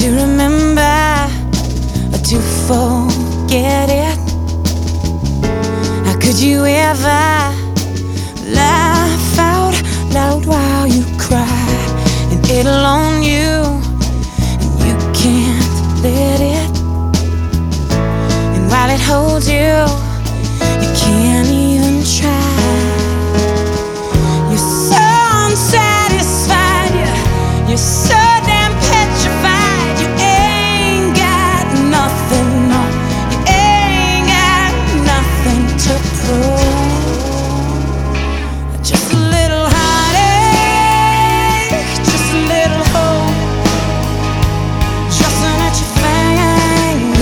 to remember or to forget it. How could you ever laugh out loud while you cry, and it'll own you and you can't let it? And while it holds you, you can't even try. You're so unsatisfied, you're so damn petrified. You ain't got nothing, no, you ain't got nothing to prove. Just a little heartache, just a little hope, trusting that you find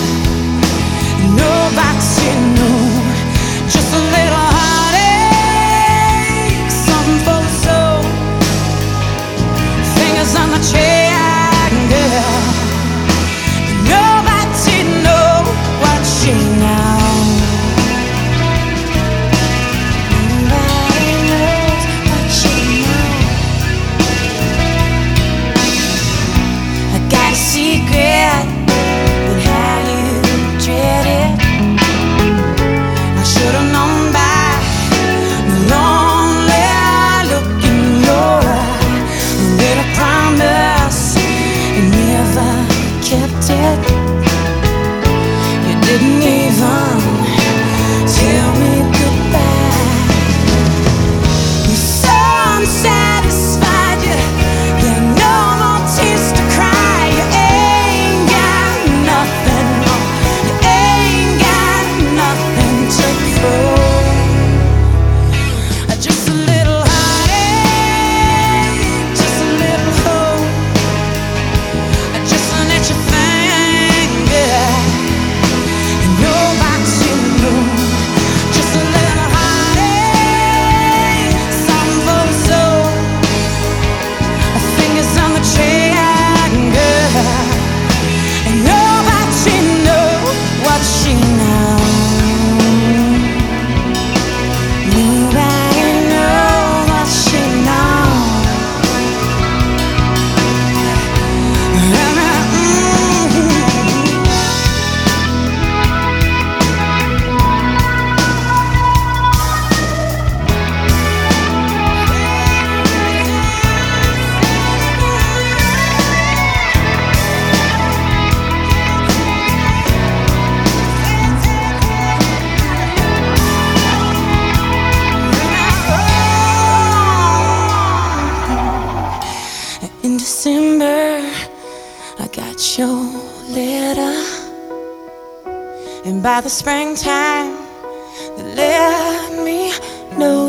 no boxing, no. Just a little heartache, something for the soul. Fingers on the trigger. Nobody know what she knows. Nobody knows what she knows. I got a secret, but how you dread it. I should've known by the lonely look in your eye. A little promise, you never kept it. You didn't even tell me goodbye. You're so unsatisfied, you're no more tears to cry. You ain't got nothing, no, you ain't got nothing to prove. Just a little heartache, just a little hope, just an itchy finger, and nobody know. Just a little heartache, something for the soul. Fingers on the trigger, and nobody know what she knows. Nobody knows what she knows. In December, I got your letter, and by the springtime, they let me know